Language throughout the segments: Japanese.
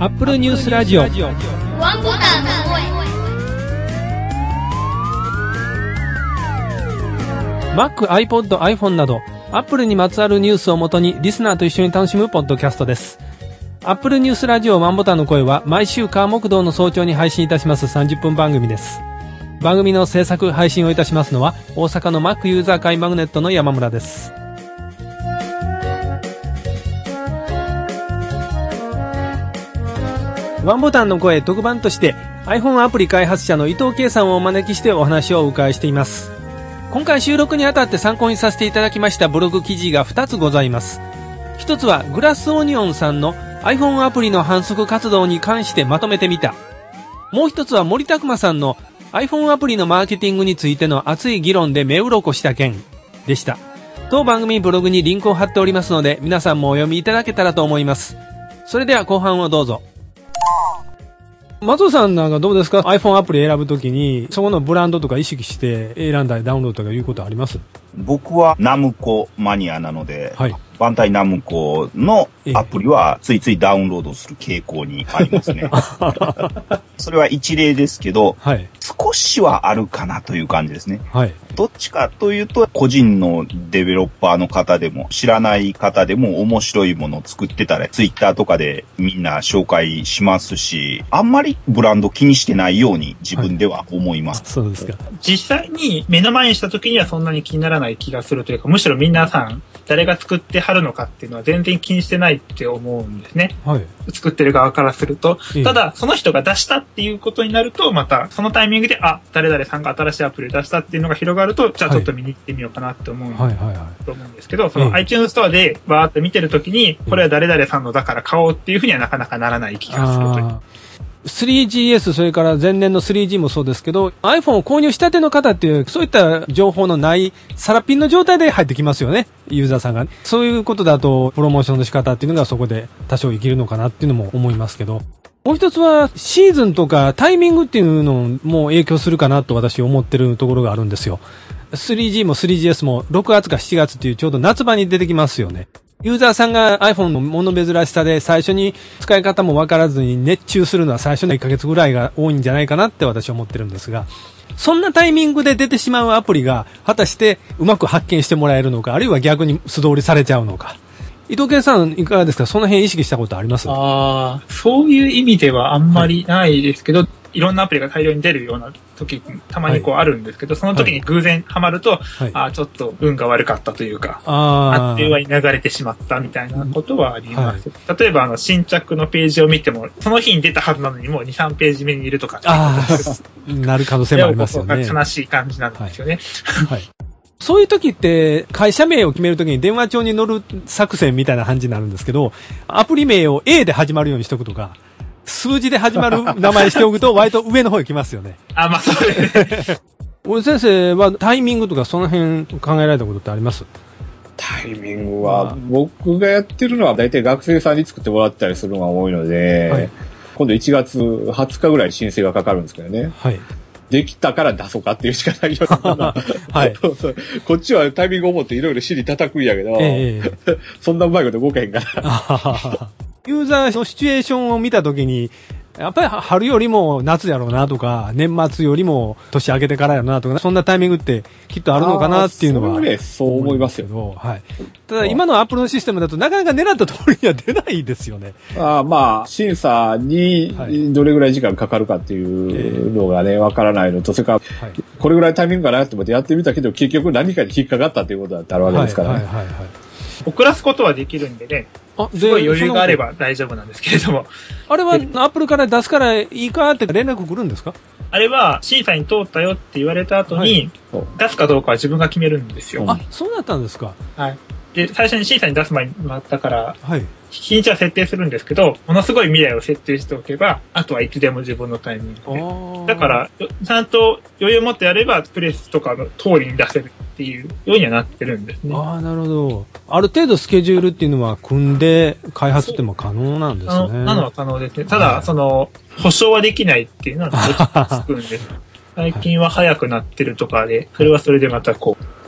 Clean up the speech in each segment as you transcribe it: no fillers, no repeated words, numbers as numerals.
アップルニュースラジオワンボタンの声。 Mac、iPod、iPhone など Apple にまつわるニュースをもとにリスナーと一緒に楽しむポッドキャストです。アップルニュースラジオワンボタンの声は毎週火木道の早朝に配信いたします30分番組です。番組の制作配信をいたしますのは大阪の Mac ユーザー会マグネットの山村です。ワンボタンの声特番として iPhone アプリ開発者の伊藤圭さんをお招きしてお話をお伺いしています。今回収録にあたって参考にさせていただきましたブログ記事が2つございます。一つはグラスオニオンさんの iPhone アプリの反則活動に関してまとめてみた。もう一つは森拓馬さんの iPhone アプリのマーケティングについての熱い議論で目鱗した件でした。当番組ブログにリンクを貼っておりますので皆さんもお読みいただけたらと思います。それでは後半をどうぞ。松尾さんなんかどうですか？ iPhone アプリ選ぶときにそこのブランドとか意識して選んだりダウンロードとかいうことあります？ 僕はナムコマニアなので、 はい、 バンタイナムコのアプリはついついダウンロードする傾向にありますね。それは一例ですけど、はい、少しはあるかなという感じですね。はい、どっちかというと個人のデベロッパーの方でも知らない方でも面白いものを作ってたらツイッターとかでみんな紹介しますし、あんまりブランド気にしてないように自分では思います。はい、 そうですか。 実際に目の前にした時にはそんなに気にならない気がするというか、むしろ皆さん誰が作ってはるのかっていうのは全然気にしてないって思うんですね。はい、作ってる側からすると。ただ、その人が出したっていうことになると、またそのタイミングで、誰々さんが新しいアプリを出したっていうのが広がると、じゃあちょっと見に行ってみようかなって思うんですけど、その iTunes ストアでバーって見てるときに、これは誰々さんのだから買おうっていうふうにはなかなかならない気がするという。 3GS それから前年の 3G もそうですけど iPhone を購入したての方っていうそういった情報のないサラピンの状態で入ってきますよね、ユーザーさんが。そういうことだとプロモーションの仕方っていうのがそこで多少生きるのかなっていうのも思いますけど、もう一つはシーズンとかタイミングっていうのも影響するかなと私思ってるところがあるんですよ。 3G も 3GS も6月か7月っていうちょうど夏場に出てきますよね。ユーザーさんが iPhone の物珍しさで最初に使い方も分からずに熱中するのは最初の1ヶ月ぐらいが多いんじゃないかなって私は思ってるんですが、そんなタイミングで出てしまうアプリが果たしてうまく発見してもらえるのか、あるいは逆に素通りされちゃうのか。伊藤圭さんいかがですか？その辺意識したことあります？ そういう意味ではあんまりないですけど、いろんなアプリが大量に出るような時たまにあるんですけど、その時に偶然ハマると、ちょっと運が悪かったというか、あっという間に流れてしまったみたいなことはあります。例えば新着のページを見ても、その日に出たはずなのにもう2、3ページ目にいるとかなる可能性もありますよね。 悲しい感じなんですよね。 そういう時って会社名を決める時に電話帳に載る作戦みたいな感じになるんですけど、アプリ名を A で始まるようにしておくとか、数字で始まる名前しておくと割と上の方に来ますよね。 そうですね。 大先生はタイミングとかその辺考えられたことってあります？ タイミングは僕がやってるのは大体学生さんに作ってもらったりするのが多いので、今度1月20日ぐらい申請がかかるんですけどね。できたから出そうかっていうしかないような。こっちはタイミングを持っていろいろ尻叩くんやけど、そんなうまいこと動けへんから。 ユーザーのシチュエーションを見たときに、やっぱり春よりも夏やろうなとか、年末よりも年明けてからやろうなとか、そんなタイミングってきっとあるのかなっていうのは。 そう思いますよ。 ただ今のアップルのシステムだとなかなか狙った通りには出ないですよね。 審査にどれぐらい時間かかるかっていうのがね、わからないのと、それから、これぐらいタイミングかなって思ってやってみたけど、結局何かに引っかかったっていうことだってあるわけですからね。 遅らすことはできるんでね。すごい余裕があれば大丈夫なんですけれども。 あれはアップルから出すからいいかって連絡来るんですか？ あれは審査に通ったよって言われた後に、出すかどうかは自分が決めるんですよ。 そうだったんですか。 で、最初に審査に出す前に回ったから、日にちは設定するんですけど、ものすごい未来を設定しておけば、あとはいつでも自分のタイミングで。だから、ちゃんと余裕を持ってやれば、プレスとかの通りに出せるっていうようにはなってるんですね。 なるほど。ある程度スケジュールっていうのは組んで開発っても可能なんですね。 なのは可能ですね。ただ、保証はできないっていうのはつくんです。最近は早くなってるとかで、それはそれでまた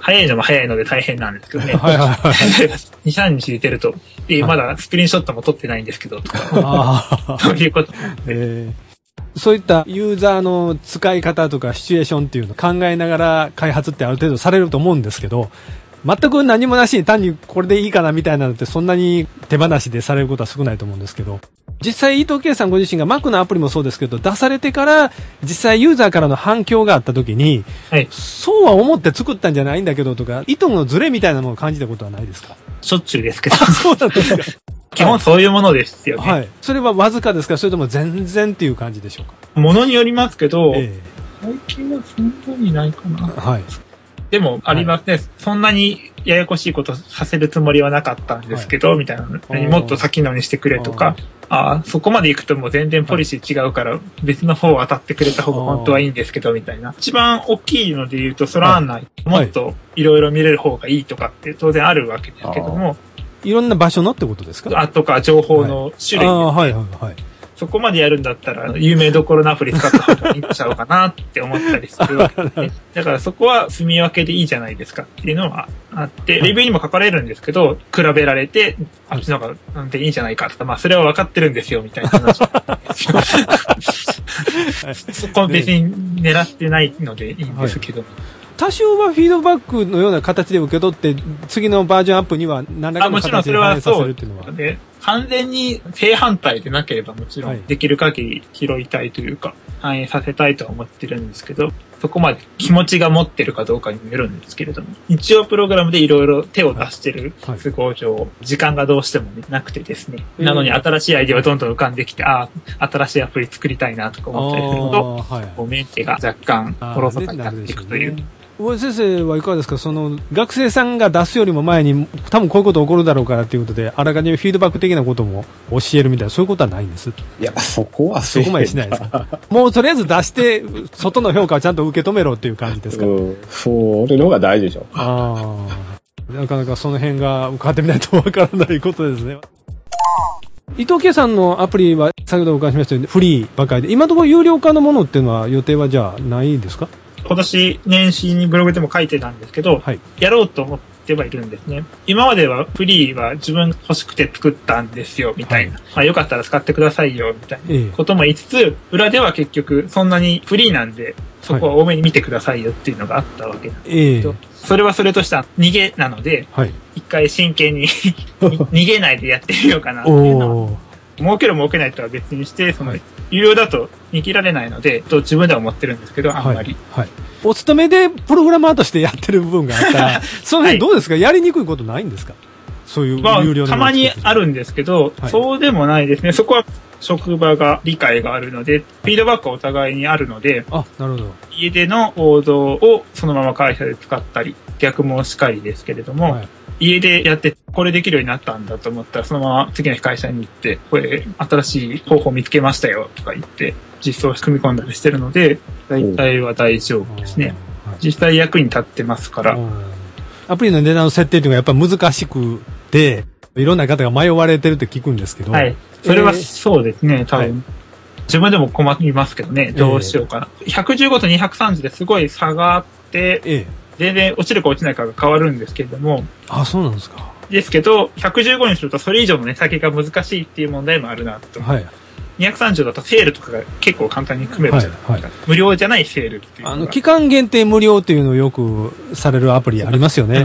早いのも早いので大変なんですけどね。 はいはいはい。 2、3日出てると、まだスクリーンショットも撮ってないんですけど、とか。そういうこと。 そういったユーザーの使い方とかシチュエーションっていうのを考えながら開発ってある程度されると思うんですけど、全く何もなしに単にこれでいいかなみたいなのってそんなに手放しでされることは少ないと思うんですけど、実際伊藤圭さんご自身が Mac のアプリもそうですけど出されてから実際ユーザーからの反響があった時に、はい、そうは思って作ったんじゃないんだけどとか意図のズレみたいなものを感じたことはないですか？ しょっちゅうですけど。 そうなんですか。 基本そういうものですよね。 はい。それはわずかですか、それとも全然っていう感じでしょうか？ ものによりますけど、最近はそんなにないかな。はい。でも、ありますね、はい。そんなにややこしいことさせるつもりはなかったんですけど、はい、みたいな。もっと先のにしてくれとか、そこまで行くともう全然ポリシー違うから、別の方を当たってくれた方が本当はいいんですけど、みたいな。一番大きいので言うと、空案内、もっといろいろ見れる方がいいとかって当然あるわけですけども、 いろんな場所のってことですか？ とか情報の種類、はいはいはい。そこまでやるんだったら、有名どころのアプリ使った方がいいんちゃうかなって思ったりするわけですね。だからそこは住み分けでいいじゃないですかっていうのはあって、レビューにも書かれるんですけど、比べられて、あっちの方がなんていいんじゃないかとか、まあそれは分かってるんですよみたいな話。そこは別に狙ってないのでいいんですけど。 多少はフィードバックのような形で受け取って、次のバージョンアップには何らかの形で反映させるっていうのは。 で、完全に正反対でなければもちろん、できる限り拾いたいというか、反映させたいとは思ってるんですけど、そこまで気持ちが持ってるかどうかにもよるんですけれども、一応プログラムでいろいろ手を出してる都合上、時間がどうしてもなくてですね。なのに新しいアイデアはどんどん浮かんできて、新しいアプリ作りたいなとか思ったりすると、メンテが若干おろそかになっていくという。 大江先生はいかがですか？その学生さんが出すよりも前に多分こういうこと起こるだろうからということであらかじめフィードバック的なことも教えるみたいなそういうことはないんです？ いやそこまでしないですか？もうとりあえず出して外の評価をちゃんと受け止めろっていう感じですか？ それの方が大事でしょ。 なかなかその辺が受かってみないとわからないことですね。伊藤圭さんのアプリは先ほどお伺いしましたようにフリーばかりで今のところ有料化のものっていうのは予定はじゃあないんですか？ 今年年始にブログでも書いてたんですけど、はい、やろうと思ってはいるんですね。今まではフリーは自分が欲しくて作ったんですよみたいな、はい、よかったら使ってくださいよみたいなことも言いつつ、裏では結局そんなにフリーなんでそこは多めに見てくださいよっていうのがあったわけなんですけど、それはそれとした逃げなので、一回真剣に逃げないでやってみようかなっていうのは儲ける儲けないとは別にして、有料だと逃げられないので、と自分では思ってるんですけど、あんまり。 お勤めでプログラマーとしてやってる部分があったら、その辺どうですか？やりにくいことないんですか？そういう有料の。 たまにあるんですけど、そうでもないですね。そこは職場が理解があるので、フィードバックはお互いにあるので、 なるほど。 家での行動をそのまま会社で使ったり、逆もしかりですけれども、家でやってこれできるようになったんだと思ったらそのまま次の日会社に行ってこれ新しい方法見つけましたよとか言って実装を組み込んだりしてるので大体は大丈夫ですね。実際役に立ってますから。 アプリの値段の設定というのはやっぱり難しくていろんな方が迷われてるって聞くんですけど、 はい、それはそうですね、多分、自分でも困りますけどね、どうしようかな。115と230ですごい差があって、全然落ちるか落ちないかが変わるんですけれども。 そうなんですか。 ですけど、115にするとそれ以上の値下げが難しいっていう問題もあるなと。230だとセールとかが結構簡単に組めるじゃないですか。無料じゃないセールっていう。 期間限定無料っていうのをよくされるアプリありますよね。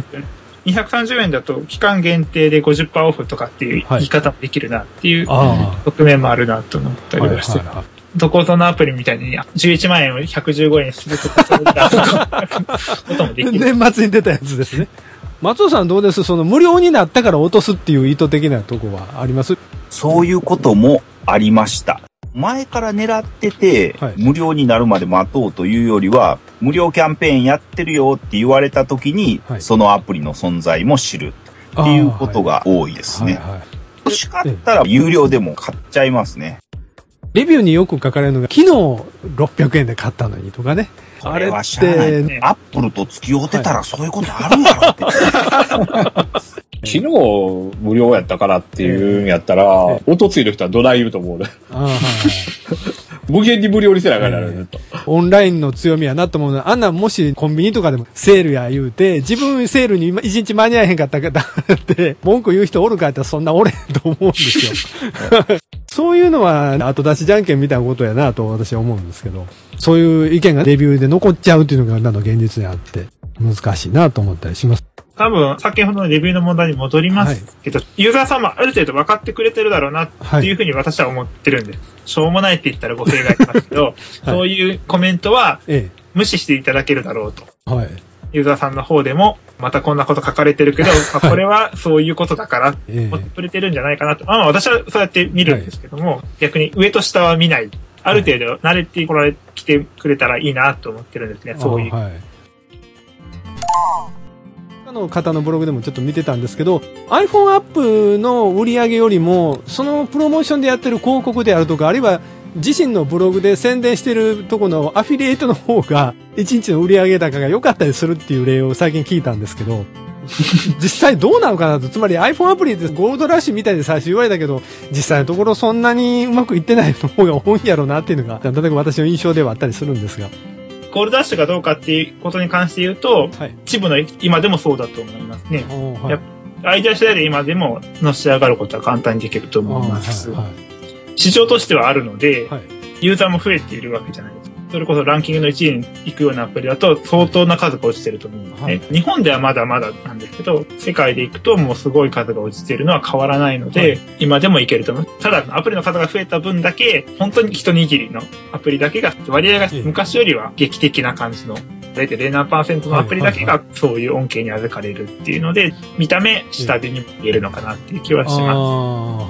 230円だと期間限定で 50% オフとかっていう言い方もできるなっていう側面もあるなと思ったりはして。どこぞのアプリみたいに11万円を115円にするとかそういったこともできる。 年末に出たやつですね。松尾さんどうです？その無料になったから落とすっていう意図的なとこはあります？ そういうこともありました。前から狙ってて、無料になるまで待とうというよりは、無料キャンペーンやってるよって言われた時に、そのアプリの存在も知るっていうことが多いですね。欲しかったら有料でも買っちゃいますね。 レビューによく書かれるのが、昨日600円で買ったのにとかね。 あれはしゃあないね。アップルと付き合ってたらそういうことあるやろって。 昨日無料やったからっていうんやったら、音ついる人はどない言うと思うね。 無限に無料にせなあかんなる、ずっと。 オンラインの強みやなと思うのは、あんなもしコンビニとかでもセールや言うて、自分セールに一日間に合えへんかったからって、文句言う人おるかってそんなおれんと思うんですよ。そういうのは後出しじゃんけんみたいなことやなと私は思うんですけど、そういう意見がレビューで残っちゃうっていうのが現実であって、難しいなと思ったりします。 多分、先ほどのレビューの問題に戻りますけど、ユーザーさんもある程度分かってくれてるだろうなっていうふうに私は思ってるんです。しょうもないって言ったら語弊がありますけど、そういうコメントは無視していただけるだろうと。ユーザーさんの方でも、またこんなこと書かれてるけど、これはそういうことだから思ってくれてるんじゃないかなと。私はそうやって見るんですけども、逆に上と下は見ない。ある程度慣れてきてくれたらいいなと思ってるんですね、そういう。 他の方のブログでもちょっと見てたんですけど、iPhone アップの売り上げよりも、そのプロモーションでやってる広告であるとか、あるいは自身のブログで宣伝してるとこのアフィリエイトの方が、1日の売上高が良かったりするっていう例を最近聞いたんですけど、実際どうなのかなと。つまり iPhone アプリでゴールドラッシュみたいで最初言われたけど、実際のところそんなにうまくいってないの方が多いんやろうなっていうのが、例えば私の印象ではあったりするんですが。 ゴールドラッシュがどうかっていうことに関して言うと、一部の今でもそうだと思いますね。アイデア次第で今でものし上がることは簡単にできると思います。市場としてはあるので、ユーザーも増えているわけじゃないですか。それこそランキングの1位に行くようなアプリだと相当な数が落ちてると思うんですね。日本ではまだまだなんですけど、世界で行くともうすごい数が落ちているのは変わらないので、今でもいけると思う。ただアプリの数が増えた分だけ、本当に一握りのアプリだけが、割合が昔よりは劇的な感じの、大体 0% のアプリだけがそういう恩恵に預かれるっていうので、見た目下火に見えるのかなっていう気はします。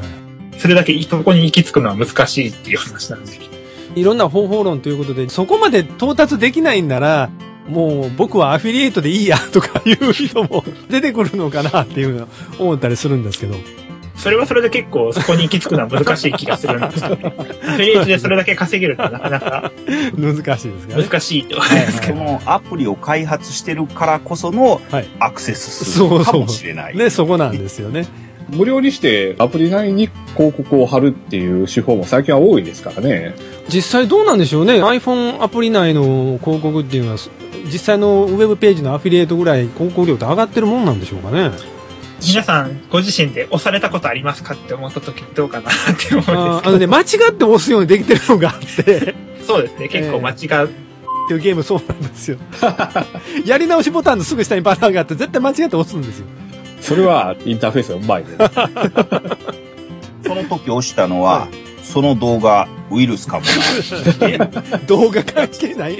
それだけそこに行き着くのは難しいっていう話なんです。 いろんな方法論ということで、そこまで到達できないんなら、もう僕はアフィリエイトでいいやとかいう人も出てくるのかなっていうのを思ったりするんですけど。 それはそれで結構そこに行き着くのは難しい気がするんですけど、アフィリエイトでそれだけ稼げるのはなかなか難しいですかね。 難しいと思いますけど。 このアプリを開発してるからこそのアクセスするかもしれない。 ね、そこなんですよね。 無料にしてアプリ内に広告を貼るっていう手法も最近は多いですからね。 実際どうなんでしょうね。 iPhone アプリ内の広告っていうのは実際のウェブページのアフィリエイトぐらい広告料って上がってるもんなんでしょうかね。 皆さんご自身で押されたことありますかって思った時どうかなって思うんですけど、 間違って押すようにできてるのがあってそうですね、結構間違う、 っていうゲームそうなんですよやり直しボタンのすぐ下にバナーがあって絶対間違って押すんですよ。 それはインターフェースがうまいねその時押したのは、その動画ウイルスかもな動画関係ない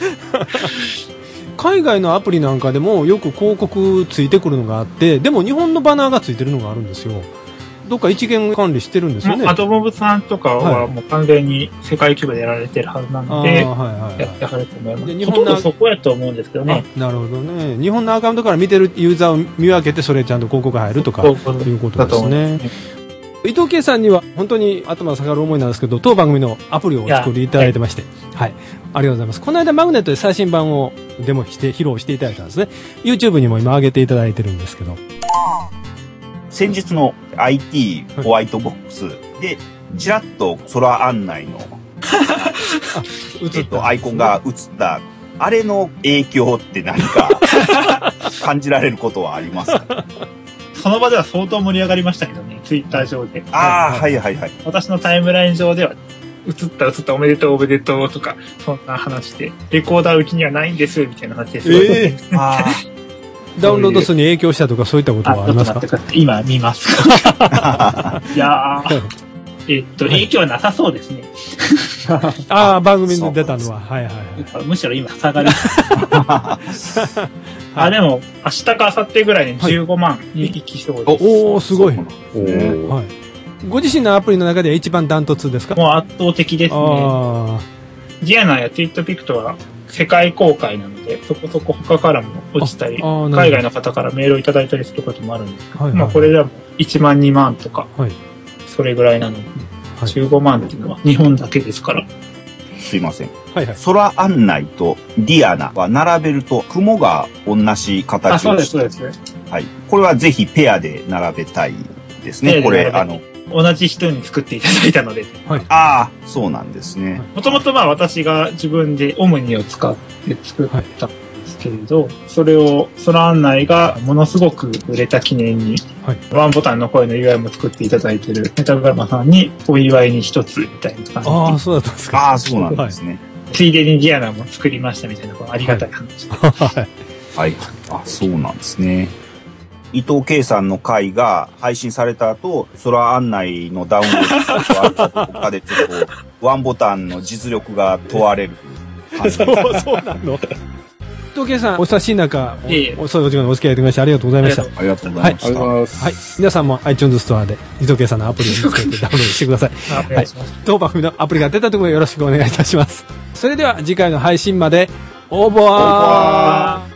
海外のアプリなんかでもよく広告ついてくるのがあって、でも日本のバナーがついてるのがあるんですよ。どっか一元管理してるんですよね。 アドモブさんとかはもう完全に世界規模でやられてるはずなので、やってはると思います。日本のそこやと思うんですけどね。 なるほどね。日本のアカウントから見てるユーザーを見分けて、それちゃんと広告入るとかいうことですね。伊藤圭さんには本当に頭下がる思いなんですけど、当番組のアプリをお作りいただいてまして、はい、ありがとうございます。この間マグネットで最新版をデモして披露していただいたんですね。YouTube にも今上げていただいてるんですけど、 先日の IT ホワイトボックスでちらっと空案内のアイコンが映ったあれの影響って何か感じられることはありますか？ その場では相当盛り上がりましたけどね、ツイッター上で。 はいはいはい。 私のタイムライン上では、映ったおめでとうおめでとうとか、そんな話で、レコーダーうちにはないんですみたいな話です。 ダウンロード数に影響したとかそういったことはありますか？ 今見ます。いやー、影響はなさそうですね。 番組に出たのは。はいはいはい。 むしろ今下がり。でも、明日か明後日ぐらいに15万に行きそうです。 おー、すごい。ご自身のアプリの中で一番ダントツですか？ もう圧倒的ですね。ジアナやツイートピクトは世界公開なので、そこそこ他からも落ちたり、海外の方からメールをいただいたりすることもあるんですけど、これでも1万2万とか、それぐらいなので、15万っていうのは日本だけですから。 すいません。空案内とディアナは並べると雲が同じ形をして、 そうです。 はい。これはぜひペアで並べたいですね。これ、 同じ人に作っていただいたので。 はい。ああ、そうなんですね。 もともと私が自分でオムニを使って作ったんですけれど、それを空案内がものすごく売れた記念に、ワンボタンの声の UI も作っていただいているメタグラマさんにお祝いに一つみたいな感じで。 ああ、そうだったんですか。 ああ、そうなんですね。 ついでにディアナも作りましたみたいな、ありがたい話。 はい。あ、そうなんですね。伊藤圭さんの回が配信された後、空案内のダウンロードがあったとかで、ちょっと、ワンボタンの実力が問われる感じ。 そうなの。伊藤圭さん、お久しい中、遅いお時間のお付き合いいただきましてありがとうございました。 ありがとうございました。 はい。皆さんも iTunes ストアで伊藤圭さんのアプリを見つけてダウンロードしてください。はい。当番組のアプリが出たところよろしくお願いいたします。それでは次回の配信まで、オーバー